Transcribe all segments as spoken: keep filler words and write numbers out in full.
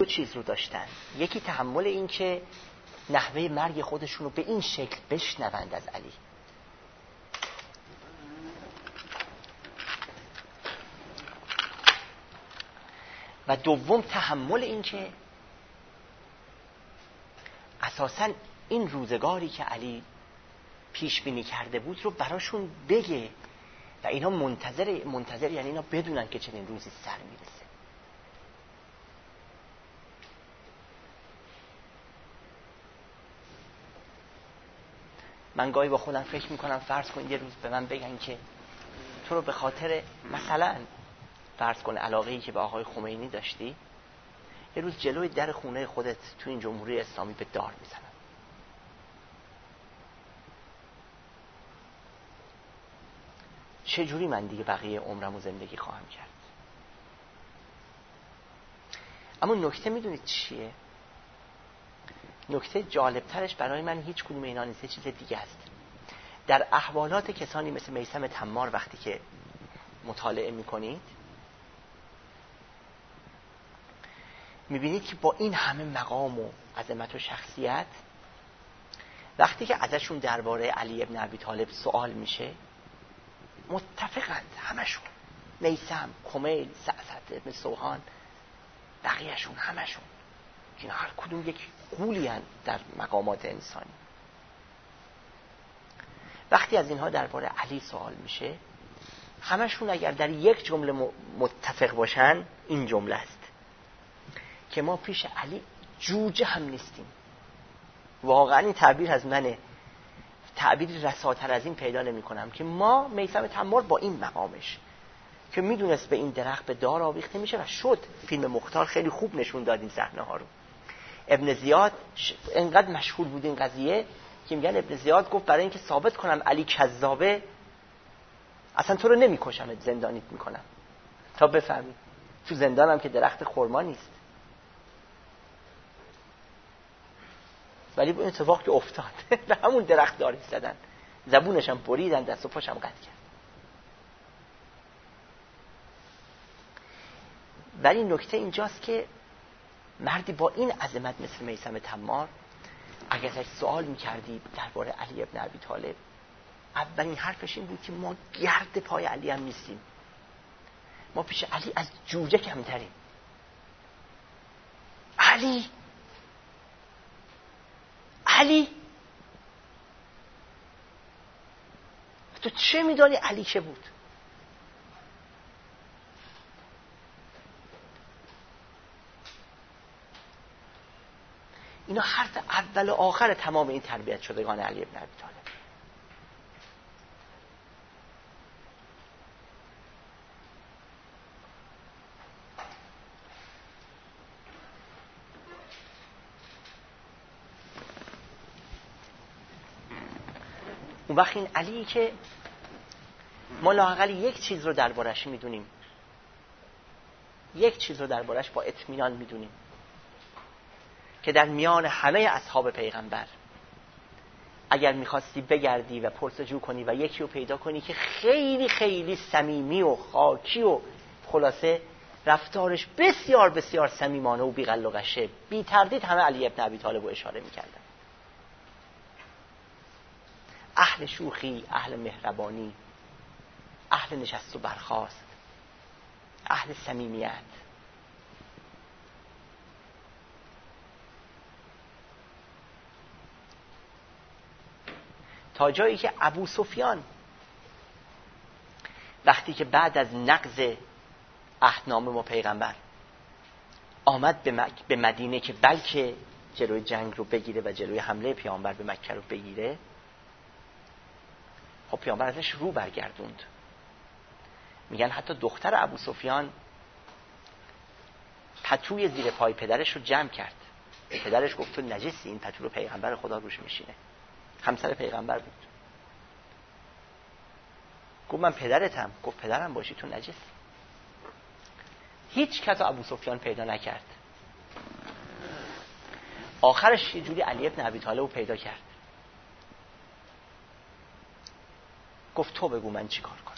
چیز رو داشتن. یکی تحمل این که نحوه مرگ خودشون رو به این شکل بشنوند از علی، و دوم تحمل این که اساساً این روزگاری که علی پیش بینی کرده بود رو براشون بگه و اینا منتظر منتظر یعنی اینا بدونن که چنین روزی سر میرسه. من گاهی با خودم فکر میکنم فرض کن یه روز به من بگن که تو رو به خاطر مثلا فرض کن علاقه‌ای که به آقای خمینی داشتی یه روز جلوی در خونه خودت تو این جمهوری اسلامی به دار میزنن. چه جوری من دیگه بقیه عمرمو زندگی خواهم کرد؟ اما نکته میدونید چیه؟ نکته جالبترش برای من هیچ کدوم اینا نیست، چیز دیگه است. در احوالات کسانی مثل میثم تمار وقتی که مطالعه میکنید میبینید که با این همه مقام و عظمت و شخصیت وقتی که ازشون درباره علی ابن ابی طالب سوال میشه متفقند همشون، میثم، کمیل، سعد ابن سوهان، بقیهشون همشون که هر کدوم یک غولی هستند در مقامات انسانی. وقتی از اینها درباره علی سوال میشه همشون اگر در یک جمله متفق باشن این جمله است که ما پیش علی جوجه هم نیستیم. واقعا این تعبیر از منه، تعبیری رساتر از این پیدا نمی کنم که ما میثم تمار با این مقامش که میدونست به این درخت به دار آویخته میشه و شد. فیلم مختار خیلی خوب نشون داد این صحنه ها رو. ابن زیاد انقدر مشهور بود این قضیه که میگن ابن زیاد گفت برای اینکه ثابت کنم علی کذابه اصلا تو رو نمیکشم، زندانیت میکنم تا بفهمی تو زندانم که درخت خرما نیست. ولی این اتفاق که افتاد به همون درخت داری زدن، زبونش هم بریدن، دست و پاش هم قطع کرد. ولی نکته اینجاست که مردی با این عظمت مثل میثم تمار اگر ازش سوال میکردی درباره علی ابن ابی طالب اولین حرفش این بود که ما گرد پای علی هم نیستیم، ما پیش علی از جوجه کمتریم. علی علی تو چه میدانی علی چه بود؟ اینا حرف اول و آخر تمام این تربیت شدگان علی ابن ابی طالب. اون وقت این علی که ما لااقل یک چیز رو دربارش میدونیم، یک چیز رو دربارش با اطمینان میدونیم که در میان همه اصحاب پیغمبر اگر میخواستی بگردی و پرسجو کنی و یکی رو پیدا کنی که خیلی خیلی صمیمی و خاکی و خلاصه رفتارش بسیار بسیار صمیمانه و بی‌غل و غشه، بی تردید همه علی ابن ابی طالب رو اشاره میکردن. اهل شوخی، اهل مهربانی، اهل نشست و برخاست، اهل صمیمیت. تا جایی که ابو سفیان وقتی که بعد از نقض عهدنامه با پیغمبر آمد به, مک... به مدینه که بلکه جلوی جنگ رو بگیره و جلوی حمله پیامبر به مکه رو بگیره، خب پیامبر ازش رو برگردوند. میگن حتی دختر ابو سفیان پتوی زیر پای پدرش رو جمع کرد. پدرش گفت تو نجسی، این پتو رو پیغمبر خدا روش میشینه. همسر پیغمبر بود. گفت من پدرتم. گفت پدرم باشی تو نجسی. هیچ کس ابو سفیان پیدا نکرد. آخرش یه جوری علی ابن ابی طالب رو پیدا کرد. گفت تو بگو من چی کار کنم.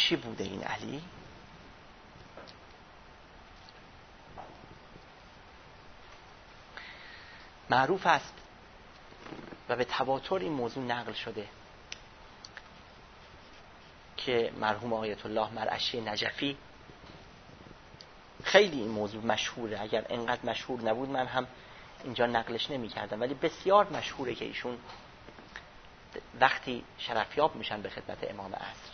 چی بوده این علی؟ معروف است و به تواتر این موضوع نقل شده که مرحوم آیت الله مرعشی نجفی، خیلی این موضوع مشهوره، اگر انقدر مشهور نبود من هم اینجا نقلش نمی کردم، ولی بسیار مشهوره که ایشون وقتی شرفیاب میشن به خدمت امام عصر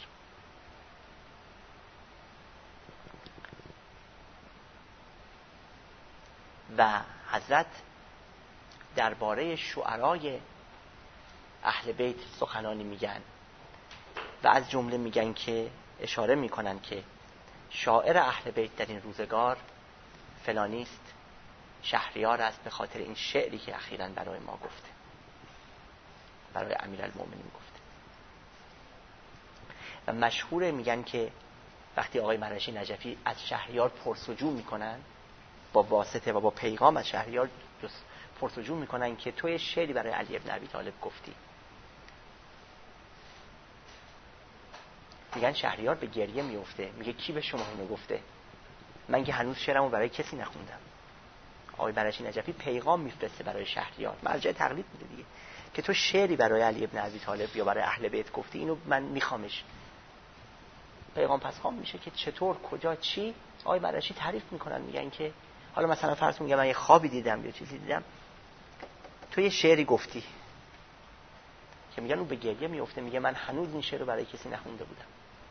و حضرت درباره شعرای اهل بیت سخنانی میگن و از جمله میگن که اشاره میکنن که شاعر اهل بیت در این روزگار فلانیست، شهریار است به خاطر این شعری که اخیراً برای ما گفته، برای امیرالمومنین گفته. و مشهوره میگن که وقتی آقای مرعشی نجفی از شهریار پرسجو میکنن، با واسطه و با پیغام از شهریار پرسجو میکنن که توی شعری برای علی ابن ابی طالب گفتی. میگن شهریار به گریه میفته، میگه کی به شما اینو گفته؟ من که هنوز شعرمو برای کسی نخوندم. آقای مرعشی نجفی پیغام میفرسته برای شهریار، مرجع تقلید بوده دیگه، که تو شعری برای علی ابن ابی طالب یا برای اهل بیت گفتی، اینو من میخوامش. پیغام پس خام میشه که چطور، کجا، چی. آقای مرعشی تعریف میکنن، میگن که حالا مثلا فرض میگم من یه خوابی دیدم یا چیزی دیدم، تو یه شعری گفتی، که میگن اون به گریه میفته، میگه من هنوز این شعر رو برای کسی نخونده بودم.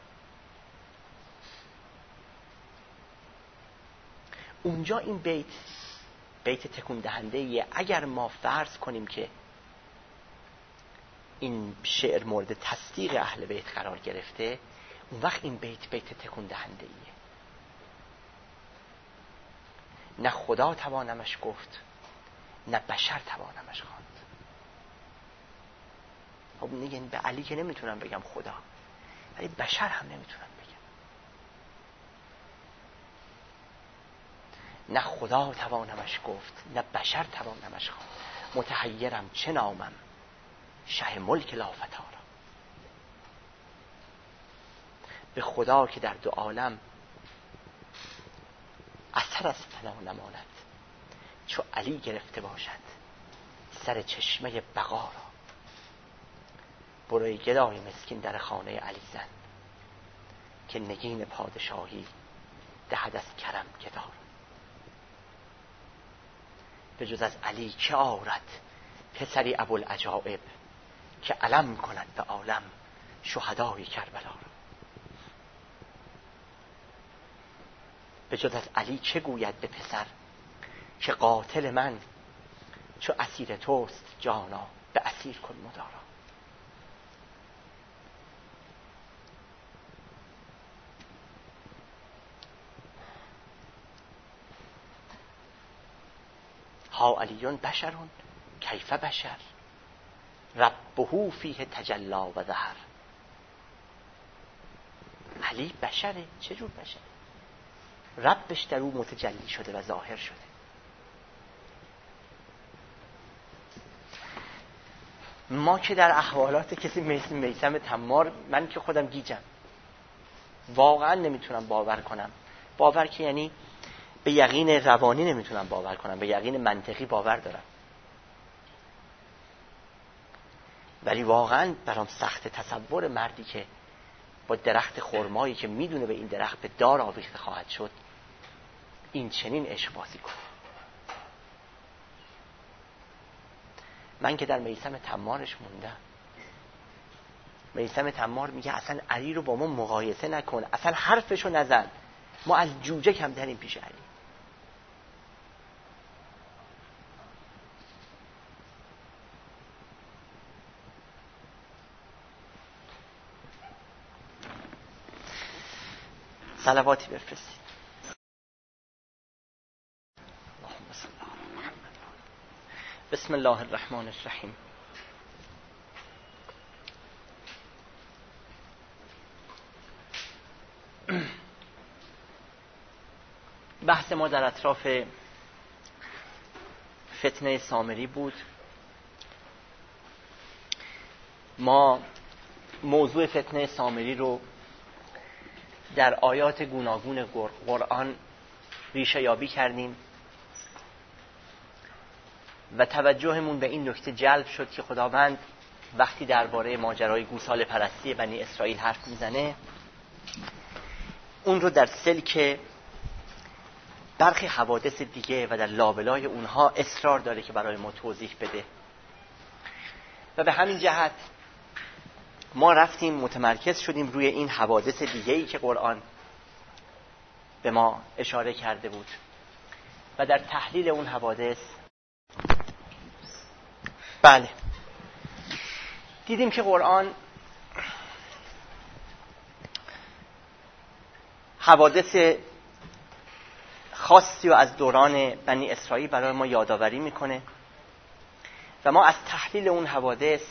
اونجا این بیت بیت تکون دهنده ایه. اگر ما فرض کنیم که این شعر مورد تصدیق اهل بیت قرار گرفته، اون وقت این بیت بیت تکون دهنده ایه. نه خدا توانمش گفت، نه بشر توانمش خواند. خب میگن به علی که نمیتونم بگم خدا، ولی بشر هم نمیتونم بگم. نه خدا توانمش گفت، نه بشر توانمش خواند. متحیرم چه نامم، شه ملک لافتارا. به خدا که در دو عالم اثر از فنا نماند، چو علی گرفته باشد سر چشمه بقا را. برای گدای مسکین در خانه علی زن، که نگین پادشاهی دهد از کرم گدار. به جز از علی که آرد پسری ابوالعجایب، که علم کند به عالم شهدای کربلا را. به جز از علی چه گوید به پسر، که قاتل من چو اسیر توست جانا، به اسیر کن مدارا. ها علیون بشرون کیف بشر، ربه فیه تجلا و ظهر. علی بشره. چجور بشره؟ ربش در او متجلی شده و ظاهر شده. ما که در احوالات کسی مثل میثم تمار، من که خودم گیجم، واقعا نمیتونم باور کنم. باور که یعنی به یقین روانی نمیتونم باور کنم، به یقین منطقی باور دارم، ولی واقعا برام سخت تصور مردی که با درخت خرمایی که میدونه به این درخت به دار آویخته خواهد شد، این چنین عشق بازی کنه. من که در میثم تمارش موندم. میثم تمار میگه اصلا علی رو با ما مقایسه نکن، اصلا حرفشو نزن، ما از جوجه کمتریم پیش علی. صلواتی بفرستید. اللهم صل علی محمد. بسم الله الرحمن الرحیم. بحث ما در اطراف فتنه سامری بود. ما موضوع فتنه سامری رو در آیات گوناگون قرآن ریشه یابی کردیم و توجهمون به این نکته جلب شد که خداوند وقتی درباره ماجرای گوساله پرستی بنی اسرائیل حرف میزنه اون رو در سلک برخی حوادث دیگه و در لابلای اونها اصرار داره که برای ما توضیح بده و به همین جهت ما رفتیم متمرکز شدیم روی این حوادث دیگه‌ای که قرآن به ما اشاره کرده بود و در تحلیل اون حوادث بله دیدیم که قرآن حوادث خاصی و از دوران بنی اسرائیل برای ما یادآوری میکنه و ما از تحلیل اون حوادث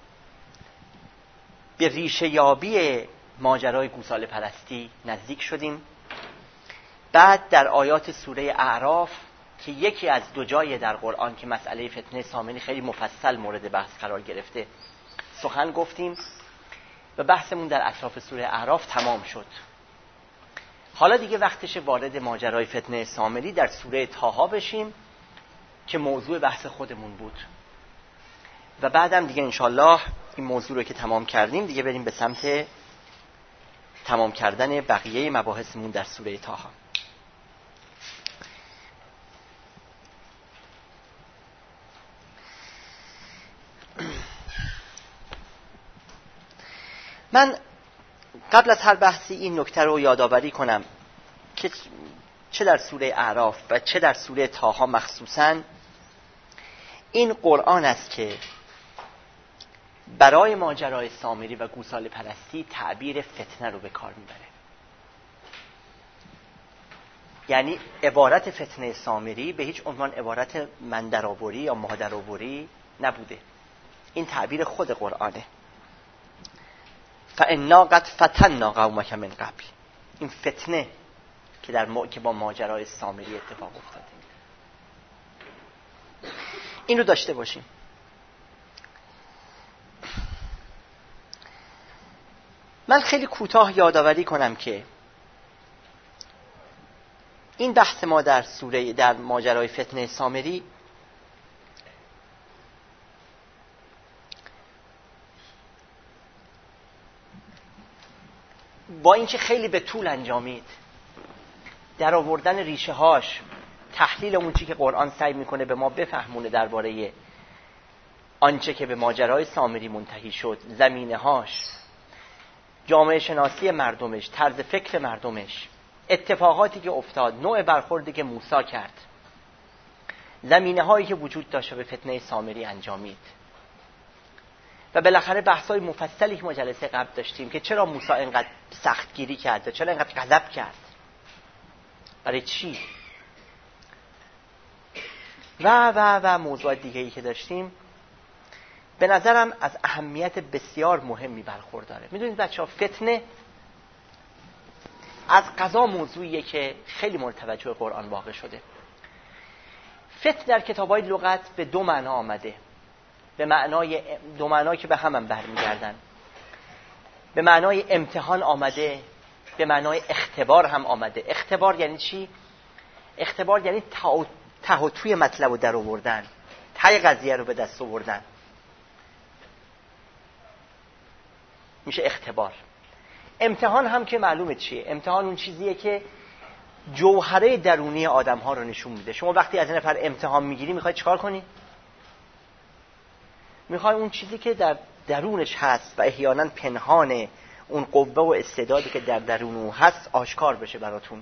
به ریشه یابی ماجرای گوساله پرستی نزدیک شدیم. بعد در آیات سوره اعراف که یکی از دو جای در قرآن که مسئله فتنه سامری خیلی مفصل مورد بحث قرار گرفته سخن گفتیم و بحثمون در اطراف سوره اعراف تمام شد. حالا دیگه وقتش وارد ماجرای فتنه سامری در سوره طه بشیم که موضوع بحث خودمون بود و بعدم دیگه انشالله این موضوع رو که تمام کردیم دیگه بریم به سمت تمام کردن بقیه مباحثمون در سوره طه. من قبل از هر بحثی این نکته رو یادآوری کنم که چه در سوره اعراف و چه در سوره طه مخصوصاً این قرآن است که برای ماجرای سامری و گوساله پرستی تعبیر فتنه رو به کار میبره. یعنی عبارت فتنه سامری به هیچ عنوان عبارت مندرآوری یا مادرآوری نبوده. این تعبیر خود قرآنه. فَإِنَّا قَدْ فَتَنَّا قَوْمَكَ من قبل. این فتنه که در ما... که با ماجرای سامری اتفاق افتاده این رو داشته باشیم. من خیلی کوتاه یادآوری کنم که این بحث ما در سوره در ماجرای فتنه سامری با اینکه خیلی به طول انجامید در آوردن ریشه هاش تحلیل اون چی که قرآن سعی میکنه به ما بفهمونه درباره آنچه که به ماجرای سامری منتهی شد، زمینه هاش، جامعه شناسی مردمش، طرز فکر مردمش، اتفاقاتی که افتاد، نوع برخوردی که موسی کرد، زمینه هایی که وجود داشت به فتنه سامری انجامید و بالاخره بحث‌های مفصلی که ما جلسه قبل داشتیم که چرا موسی اینقدر سختگیری کرد و چرا اینقدر غضب کرد، برای چی و و و موضوعات دیگه‌ای که داشتیم به نظرم از اهمیت بسیار مهمی برخورداره. میدونید بچه‌ها فتنه از قضا موضوعیه که خیلی مورد توجه قرآن واقع شده. فتنه در کتاب‌های لغت به دو معنا آمده، به معنای دو معنایی که به هم هم برمیگردن. به معنای امتحان آمده، به معنای اختبار هم آمده. اختبار یعنی چی؟ اختبار یعنی ته و توی مطلب رو در آوردن، ته قضیه رو به دست آوردن، میشه اختبار. امتحان هم که معلومه چیه. امتحان اون چیزیه که جوهره درونی آدم ها رو نشون میده. شما وقتی از این نفر امتحان میگیری میخوای چیکار کنی؟ میخوای اون چیزی که در درونش هست و احیانا پنهان، اون قوه و استعدادی که در درون او هست آشکار بشه براتون.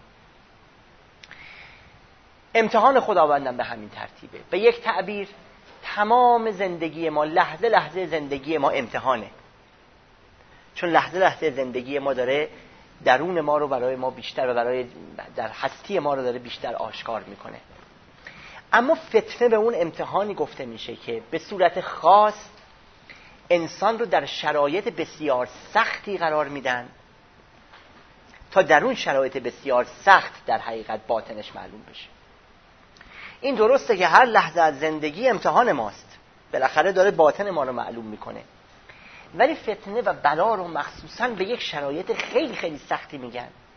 امتحان خداوندم به همین ترتیبه. به یک تعبیر تمام زندگی ما، لحظه لحظه زندگی ما امتحانه، چون لحظه لحظه زندگی ما داره درون ما رو برای ما بیشتر و برای در هستی ما رو داره بیشتر آشکار میکنه. اما فتنه به اون امتحانی گفته میشه که به صورت خاص انسان رو در شرایط بسیار سختی قرار میدن تا در اون شرایط بسیار سخت در حقیقت باطنش معلوم بشه. این درسته که هر لحظه از زندگی امتحان ماست، بالاخره داره باطن ما رو معلوم میکنه، ولی فتنه و بلا رو مخصوصاً به یک شرایط خیلی خیلی سختی میگن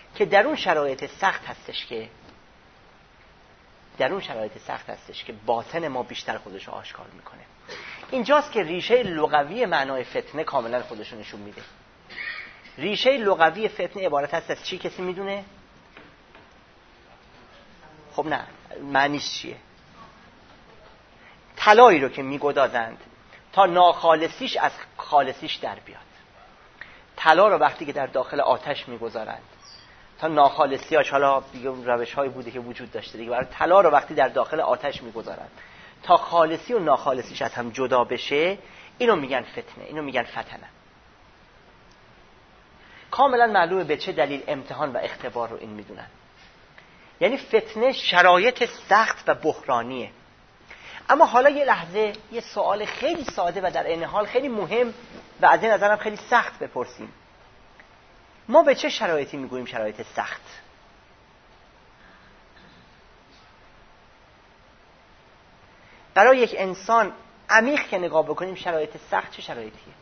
که در اون شرایط سخت هستش که در اون شرایط سخت هستش که باطن ما بیشتر خودش رو آشکار میکنه. اینجاست که ریشه لغوی معنای فتنه کاملا خودش رو نشون میده. ریشه لغوی فتنه عبارت هست از چی؟ کسی میدونه؟ خب نه، معنیش چیه؟ طلایی رو که میگدازند تا ناخالصیش از خالصیش در بیاد. طلا رو وقتی که در داخل آتش میگذارند تا ناخالصیاش، حالا دیگه روش هایی بوده که وجود داشته دیگه، برای طلا رو وقتی در داخل آتش میگذارند تا خالصی و ناخالصیش از هم جدا بشه، اینو میگن فتنه، اینو میگن فتنه. کاملا معلومه به چه دلیل امتحان و اختبار رو این میدونن. یعنی فتنه شرایط سخت و بحرانیه. اما حالا یه لحظه یه سوال خیلی ساده و در عین حال خیلی مهم و از این نظرم خیلی سخت بپرسیم. ما به چه شرایطی میگوییم شرایط سخت؟ برای یک انسان عمیق که نگاه بکنیم شرایط سخت چه شرایطیه؟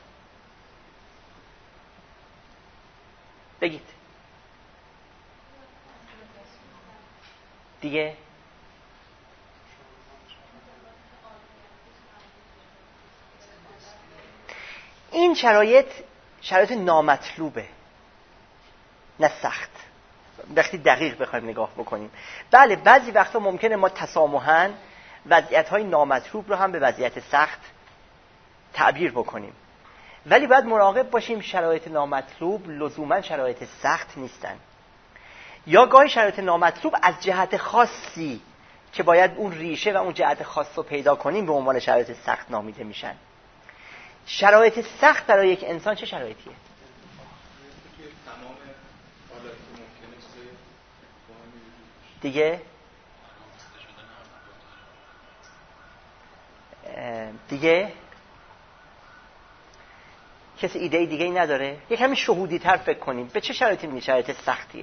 بگید دیگه. این شرایط شرایط نامطلوبه، نه سخت. وقتی دقیق بخوایم نگاه بکنیم، بله بعضی وقتا ممکنه ما تسامحاً وضعیت‌های نامطلوب رو هم به وضعیت سخت تعبیر بکنیم، ولی باید مراقب باشیم شرایط نامطلوب لزوماً شرایط سخت نیستن. یا گاهی شرایط نامطلوب از جهت خاصی که باید اون ریشه و اون جهت خاص رو پیدا کنیم به عنوان شرایط سخت نامیده میشن. شرایط سخت برای یک انسان چه شرایطیه؟ دیگه دیگه کسی ایده دیگه ای نداره؟ یک کمی شهودی تر فکر کنیم. به چه شرایطی میگه شرایط سختیه؟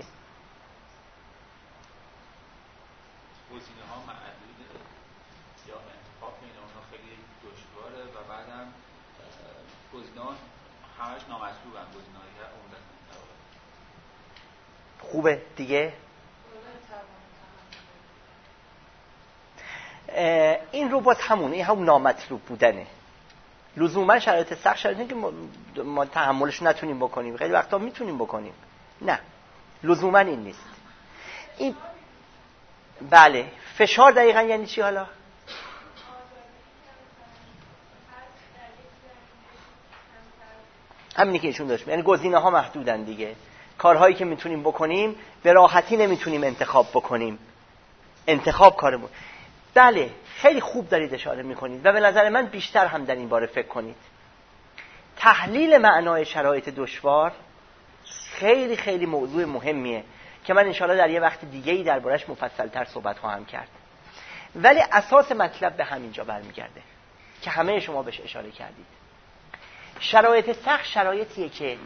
گزینه ها محدوده یا انتخاب بین اونها خیلی دشواره و بعدم گزینه ها همش نامطلوبن. گزینه هایی که عمدتاً خوبه. دیگه این رو باز همونه، این هم نامطلوب بودنه. لزوما شرایط سخت شرایطی که ما تحملش نتونیم بکنیم، خیلی وقتا میتونیم بکنیم. نه، لزوما این نیست. این بله، فشار دقیقاً یعنی چی حالا؟ همینی که ایشون داشت، یعنی گزینه ها محدودن دیگه. کارهایی که میتونیم بکنیم به راحتی نمیتونیم انتخاب بکنیم. انتخاب کارمون. بله، خیلی خوب دارید اشاره میکنید و به نظر من بیشتر هم در این باره فکر کنید. تحلیل معنای شرایط دشوار خیلی خیلی موضوع مهمیه که من انشاءالله در یه وقت دیگه‌ای دربارش مفصل‌تر صحبت خواهم کرد. ولی اساس مطلب به همینجا برمیگرده که همه شما بهش اشاره کردید. شرایط سخت شرایطیه که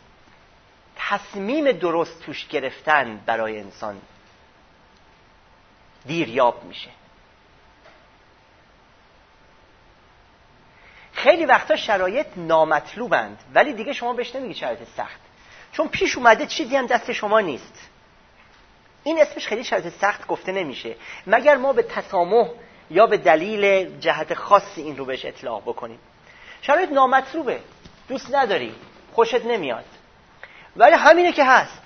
تصمیم درست توش گرفتن برای انسان دیریاب میشه. خیلی وقتا شرایط نامطلوبند ولی دیگه شما بهش نمیگید شرایط سخت، چون پیش اومده چیزی هم دست شما نیست. این اسمش خیلی شرایط سخت گفته نمیشه مگر ما به تسامح یا به دلیل جهت خاصی این رو بهش اطلاق بکنیم. شرایط نامطلوبه، دوست نداری، خوشت نمیاد، ولی همینه که هست.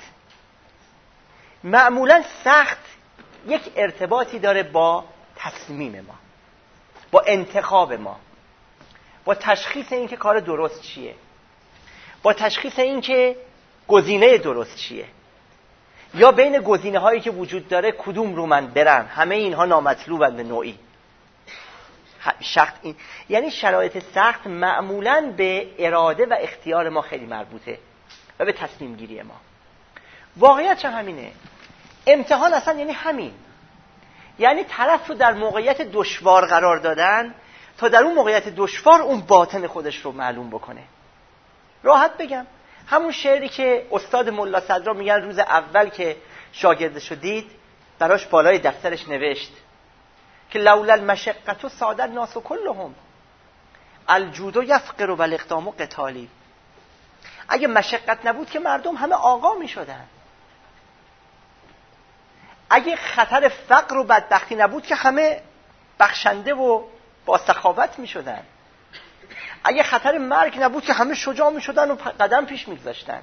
معمولا سخت یک ارتباطی داره با تصمیم ما، با انتخاب ما، با تشخیص این که کار درست چیه، با تشخیص این که گزینه درست چیه، یا بین گزینه هایی که وجود داره کدوم رو من برم. همه اینها نامطلوبند به نوعی. شخص این یعنی شرایط سخت معمولاً به اراده و اختیار ما خیلی مربوطه و به تصمیم گیری ما. واقعیت هم همینه. امتحان اصلا یعنی همین، یعنی طرف رو در موقعیت دشوار قرار دادن تا در اون موقعیت دشوار اون باطن خودش رو معلوم بکنه. راحت بگم همون شعری که استاد ملا صدرا میگن روز اول که شاگردشو دید براش بالای دفترش نوشت که لولا المشقة ساد الناس كلهم الجود یفقر و الاقدام قتالی. اگه مشقت نبود که مردم همه آقا میشدن. اگه خطر فقر و بدبختی نبود که همه بخشنده و با سخاوت می شدن. اگه خطر مرگ نبود که همه شجاع می شدن و قدم پیش می گذاشتن.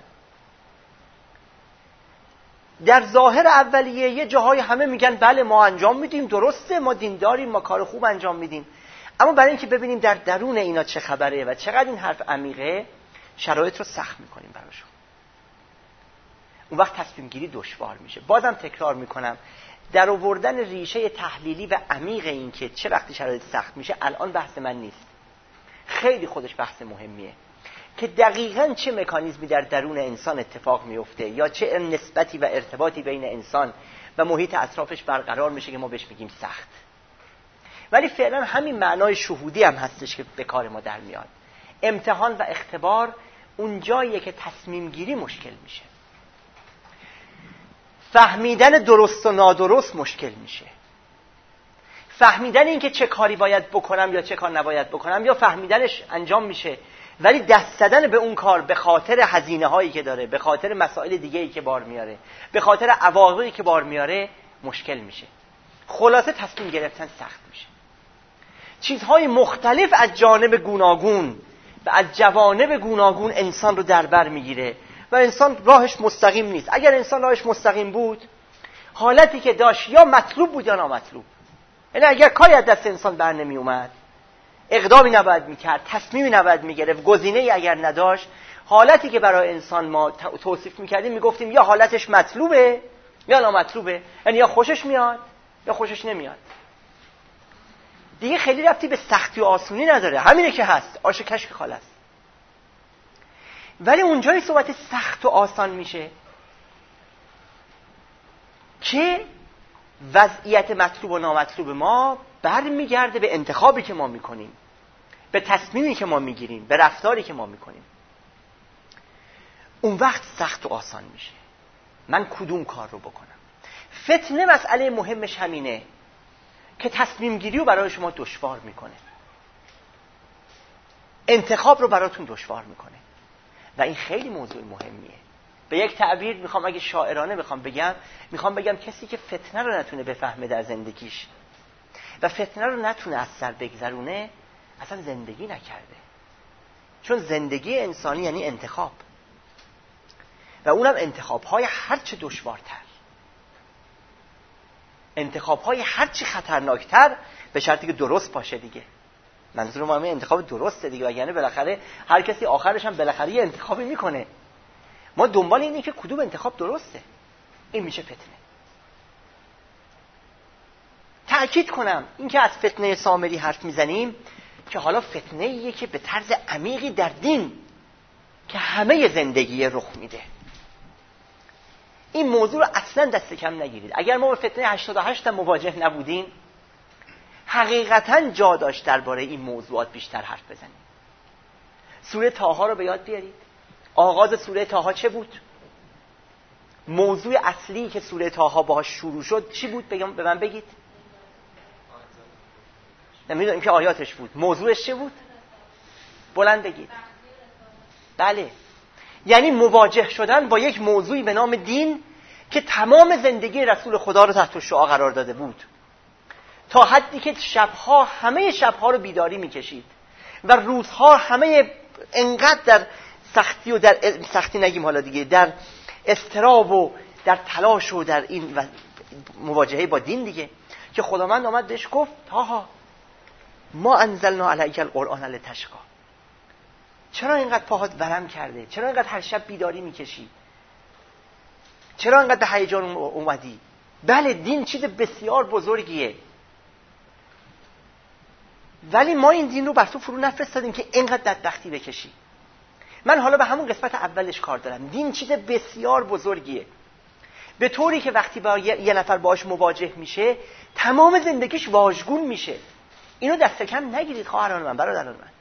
در ظاهر اولیه یه جاهای همه میگن بله ما انجام میدیم، درسته، ما دینداریم، ما کار خوب انجام میدیم، اما برای اینکه ببینیم در درون اینا چه خبره و چقدر این حرف عمیقه، شرایط رو سخت میکنیم براشون. اون وقت تصمیم گیری دشوار میشه. بازم تکرار میکنم، در آوردن ریشه تحلیلی و عمیق این که چه وقتی شرایط سخت میشه الان بحث من نیست. خیلی خودش بحث مهمیه که دقیقاً چه مکانیزمی در درون انسان اتفاق میفته یا چه نسبتی و ارتباطی بین انسان و محیط اطرافش برقرار میشه که ما بهش میگیم سخت. ولی فعلا همین معنای شهودی هم هستش که به کار ما در میاد. امتحان و اختبار اون جاییه که تصمیم گیری مشکل میشه. فهمیدن درست و نادرست مشکل میشه. فهمیدن این که چه کاری باید بکنم یا چه کار نباید بکنم، یا فهمیدنش انجام میشه ولی دست زدن به اون کار به خاطر هزینه هایی که داره، به خاطر مسائل دیگه‌ای که بار میاره، به خاطر عواقبی که بار میاره مشکل میشه. خلاصه تصمیم گرفتن سخت میشه. چیزهای مختلف از جانب گوناگون و از جوانب گوناگون انسان رو در بر میگیره و انسان راهش مستقیم نیست. اگر انسان راهش مستقیم بود، حالتی که داشت یا مطلوب بود یا نامطلوب. یعنی اگر کاری از دست انسان بر نمی اومد، اقدامی نباید میکرد، تصمیمی نباید میگرفت، گزینه‌ای اگر نداشت، حالتی که برای انسان ما توصیف میکردیم میگفتیم یا حالتش مطلوبه یا نامطلوبه، یعنی یا خوشش میاد یا خوشش نمیاد. دیگه خیلی ربطی به سختی و آسونی نداره، همینه که هست، آش کشک خاله است. ولی اونجایی صحبت سخت و آسان میشه که وضعیت مطلوب و نامطلوب ما برمیگرده به انتخابی که ما میکنیم، به تصمیمی که ما میگیریم، به رفتاری که ما میکنیم. اون وقت سخت و آسان میشه. من کدوم کار رو بکنم؟ فتنه مسئله مهمش همینه که تصمیم گیری رو برای شما دشوار میکنه، انتخاب رو براتون دشوار میکنه و این خیلی موضوع مهمیه. به یک تعبیر میخوام اگه شاعرانه بخوام بگم، میخوام بگم کسی که فتنه رو نتونه بفهمه در زندگیش و فتنه رو نتونه از سر بگذرونه، اصلا زندگی نکرده. چون زندگی انسانی یعنی انتخاب و اونم انتخاب‌های هرچه دشوارتر، انتخاب‌های هرچی خطرناکتر، به شرطی که درست باشه دیگه. منظور ما همه انتخاب درسته دیگه، وگرنه بالاخره هر کسی آخرش هم بالاخره یه انتخابی میکنه. ما دنبال اینه که کدوم انتخاب درسته. این میشه فتنه. تأکید کنم این که از فتنه سامری حرف میزنیم که حالا فتنه ایه که به طرز عمیقی در دین که همه زندگی رخ میده. این موضوع رو اصلا دست کم نگیرید. اگر ما به فتنه هشتاد و هشت مواجه نبودیم، حقیقتاً جا داشت درباره این موضوعات بیشتر حرف بزنیم. سوره طه رو به یاد بیارید. آغاز سوره طه چه بود؟ موضوع اصلی که سوره طه باهاش شروع شد چی بود؟ بگم به من بگید. نمیدونم که آیاتش بود. موضوعش چه بود؟ بلند بگید. بله. یعنی مواجه شدن با یک موضوعی به نام دین که تمام زندگی رسول خدا رو تحت شعاع قرار داده بود، تا حدی که شبها همه شبها رو بیداری میکشید و روزها همه انقدر در سختی و در سختی نگیم حالا دیگه، در اضطراب و در تلاش و در این و مواجهه با دین دیگه، که خداوند آمد بهش گفت ها ما انزلنا علیک القرآن لتشقی. چرا اینقدر پاهات ورم کرده؟ چرا اینقدر هر شب بیداری میکشی؟ چرا اینقدر به هیجان اومدی؟ بله دین چیز بسیار بزرگیه، ولی ما این دین رو بر تو فرو نفرستادیم که اینقدر بدبختی بکشی. من حالا به همون قسمت اولش کار دارم. دین چیز بسیار بزرگیه، به طوری که وقتی با یه نفر باهاش مواجه میشه تمام زندگیش واژگون میشه. اینو دست کم نگیرید خواهران من، برادران من.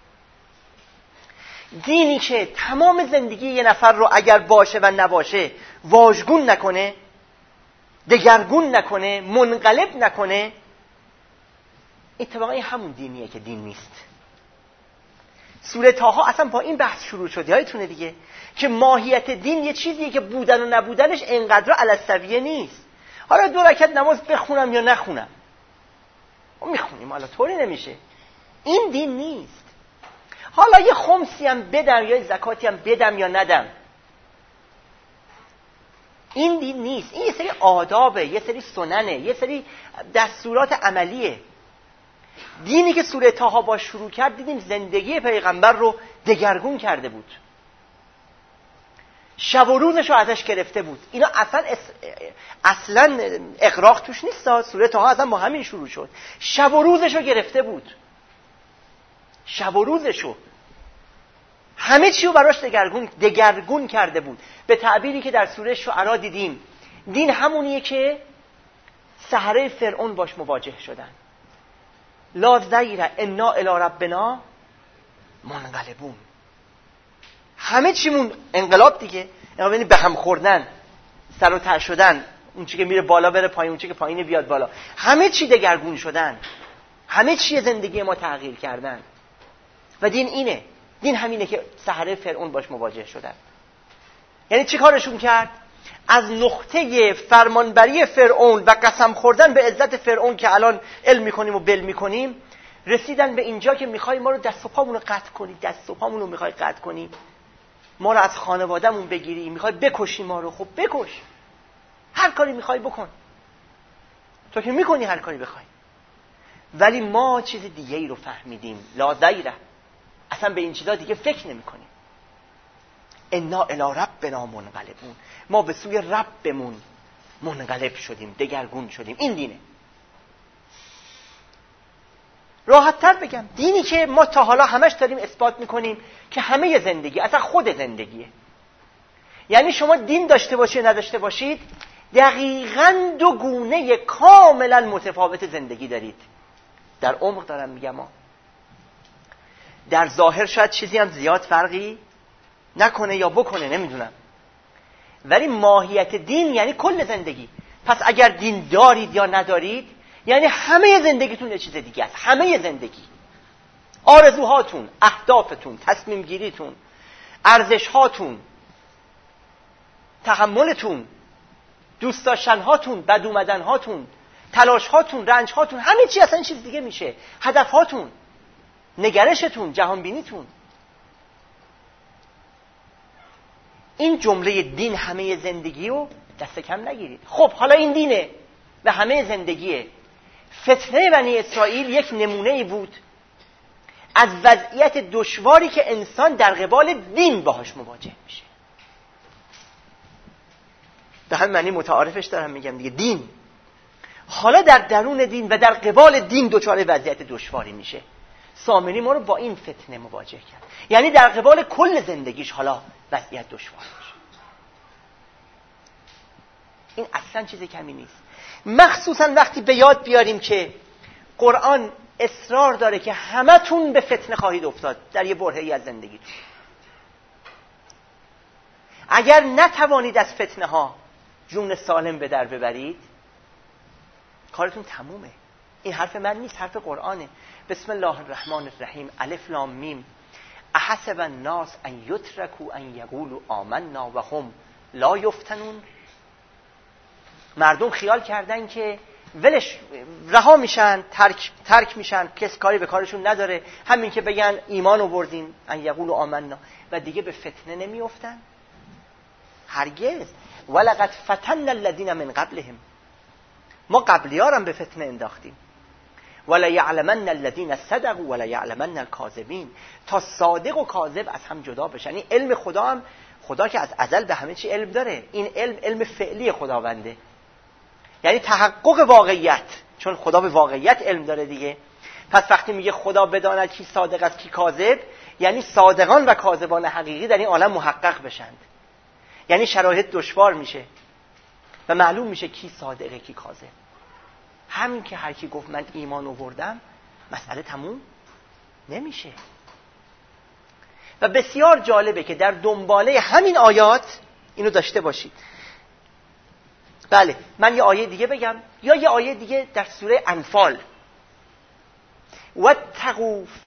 دینی که تمام زندگی یه نفر رو اگر باشه و نباشه واژگون نکنه، دگرگون نکنه، منقلب نکنه، اتفاقا همون دینیه که دین نیست. سوره طه اصلا با این بحث شروع شد، یادتونه دیگه، که ماهیت دین یه چیزیه که بودن و نبودنش انقدر علی السویه نیست. حالا دو رکعت نماز بخونم یا نخونم، میخونیم، حالا طوری نمیشه. این دین نیست. حالا یه خمسی هم بدم یا زکاتی هم بدم یا ندم، این دین نیست. این یه سری آدابه، یه سری سننه، یه سری دستورات عملیه. دینی که سوره طه با شروع کرد دیدیم زندگی پیغمبر رو دگرگون کرده بود، شب و روزش رو ازش گرفته بود. اینا اصلا اصلا اغراق توش نیست. سوره طه اصلا با همین شروع شد، شب و روزش رو گرفته بود، شب و روزش رو، همه چی رو براش دگرگون دگرگون کرده بود. به تعبیری که در سوره شعرا دیدیم، دین همونیه که سحره فرعون باش مواجه شدن. لا ضیر انا الی ربنا منقلبون. همه چیمون انقلاب دیگه، یعنی به هم خوردن، سر و ته شدن، اون چی که میره بالا بره پایین، اون چی که پایین بیاد بالا، همه چی دگرگون شدن، همه چی زندگی ما تغییر کردن. و دین اینه، دین همینه که سحره فرعون باش مواجه شدن. یعنی چی کارشون کرد؟ از نقطه فرمانبری فرعون و قسم خوردن به عزت فرعون که الان علم میکنیم و بل میکنیم، رسیدن به اینجا که میخوای ما رو دست و پامون رو قطع کنی، دست و پامون رو میخوای قطع کنی، ما رو از خانوادهمون بگیری، میخوای بکشی ما رو. خب بکش، هر کاری میخوای بکن، تو که میکنی هر کاری بخوای. ولی ما چیز دیگه ای رو فهمیدیم، لا ضیره، اصلا به این چیزا دیگه فکر نمی کنیم. انا الی ربنا منقلبون، ما به سوی ربمون منقلب شدیم، دگرگون شدیم. این دینه. راحت تر بگم، دینی که ما تا حالا همش داریم اثبات میکنیم که همه زندگی اصلا خود زندگیه. یعنی شما دین داشته باشید نداشته باشید، دقیقاً دو گونه کاملا متفاوت زندگی دارید. در عمق دارم میگم، ما در ظاهر شاید چیزی هم زیاد فرقی نکنه یا بکنه، نمیدونم، ولی ماهیت دین یعنی کل زندگی. پس اگر دین دارید یا ندارید، یعنی همه زندگیتون یه چیز دیگه است. همه زندگی، آرزوهاتون، اهدافتون، تصمیم گیریتون، ارزشهاتون، تحملتون، دوست داشتنهاتون، بد اومدنهاتون، تلاشهاتون، رنجهاتون، همه چی اصلا چیز دیگه میشه. هدفهاتون، نگرشتون، جهانبینیتون. این جمله دین همه زندگی رو دست کم نگیرید. خب حالا این دینه و همه زندگیه. فتنه بنی اسرائیل یک نمونه بود از وضعیت دشواری که انسان در قبال دین باهاش مواجه میشه. به همین معنی متعارفش دارم میگم دیگه، دین. حالا در درون دین و در قبال دین دچار وضعیت دشواری میشه. سامری ما رو با این فتنه مواجه کرد، یعنی در قبال کل زندگیش حالا وضعیت دشوار میشه. این اصلا چیز کمی نیست، مخصوصا وقتی به یاد بیاریم که قرآن اصرار داره که همتون به فتنه خواهید افتاد در یه برهه‌ای از زندگیتون. اگر نتوانید از فتنه ها جون سالم به در ببرید، کارتون تمومه. این حرف من نیست، حرف قرآنه. بسم الله الرحمن الرحیم، الف لام میم، احسب الناس ان یترکوا ان یقولوا آمنا و هم لا یفتنون. مردم خیال کردن که ولش رها میشن، ترک ترک میشن، کس کاری به کارشون نداره، همین که بگن ایمان آوردین، ان یقولوا آمنا، و دیگه به فتنه نمیافتن. هرگز. ولقد فتن الذین من قبلهم، ما قبلی‌ها هم به فتنه انداختیم. ولا یعلمن الذین صدقوا ولا یعلمن الکاذبین، تا صادق و کاذب از هم جدا بشن. این علم خدا هم، خدا که از ازل به همه چی علم داره، این علم علم فعلی خداونده، یعنی تحقق واقعیت، چون خدا به واقعیت علم داره دیگه. پس وقتی میگه خدا بداند کی صادق است کی کاذب، یعنی صادقان و کاذبان حقیقی در این عالم محقق بشند. یعنی شرایط دشوار میشه و معلوم میشه کی صادقه کی کاذب. همین که هر کی گفت من ایمان آوردم، مسئله تموم نمیشه. و بسیار جالبه که در دنباله همین آیات اینو داشته باشید. بله، من یه آیه دیگه بگم، یا یه آیه دیگه در سوره انفال، واتقوا